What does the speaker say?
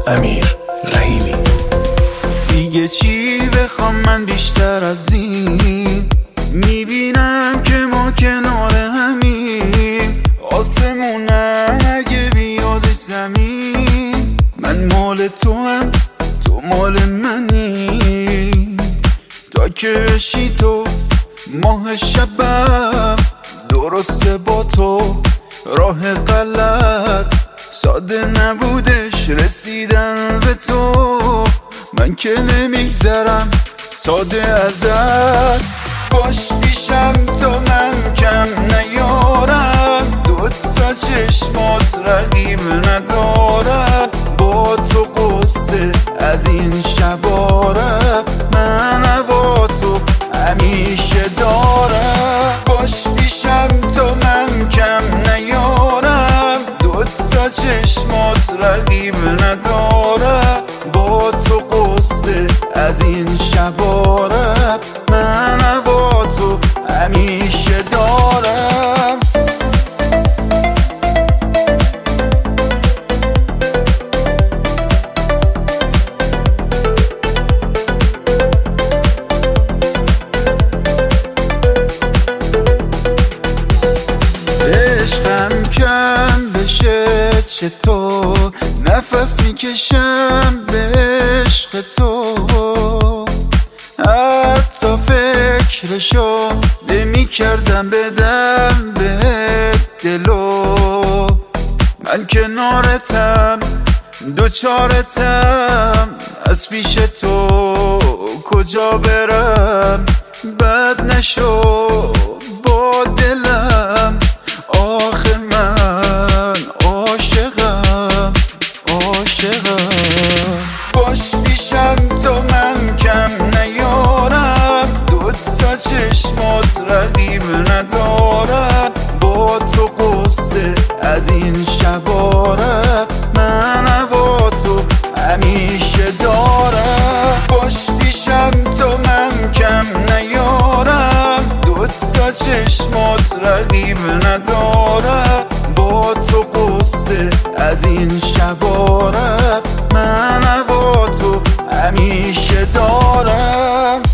امیر رحیمی. دیگه چی بخوام من بیشتر از این؟ میبینم که ما کنار همیم، آسمونم اگه بیادش زمین. من مال تو هم تو مال منی، تا که بشی تو ماه شبم. درسته با تو راه غلط ساده نبودش رسیدن به تو، من که نمیگذرم ساده ازت. باش پیشم تا من کم نیارم، دوتا چشمات رقیب ندارم. با تو قصه از این شبارم، من با تو همیشه دارم. باش پیشم تا من کم نیارم، دوتا چشمات رقیب ندارم. با تو قصه از این شبارم، من با تو همیشه دارم. عشقم کم بشه چطور، نفس میکشم به عشق تو. حتی فکرشو نمیکردم بدم بهت دلو. من کنارتم دوچارتم، از پیش تو کجا برم؟ بد نشو با دلم، آخه من عاشقم. باش پیشم تا من کم نیارم، دوتا چشمات رقیب ندارم. با تو قصه از این شبارم، من با تو همیشه دارم. باش پیشم تا من کم نیارم، دوتا چشمات رقیب ندارم. با تو قصه از این شبارم، من با تو همیشه دارم.